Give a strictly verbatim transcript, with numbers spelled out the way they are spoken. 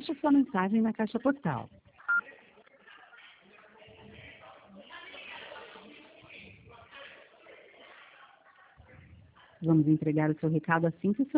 Deixe sua mensagem na caixa postal. Vamos entregar o seu recado assim que o seu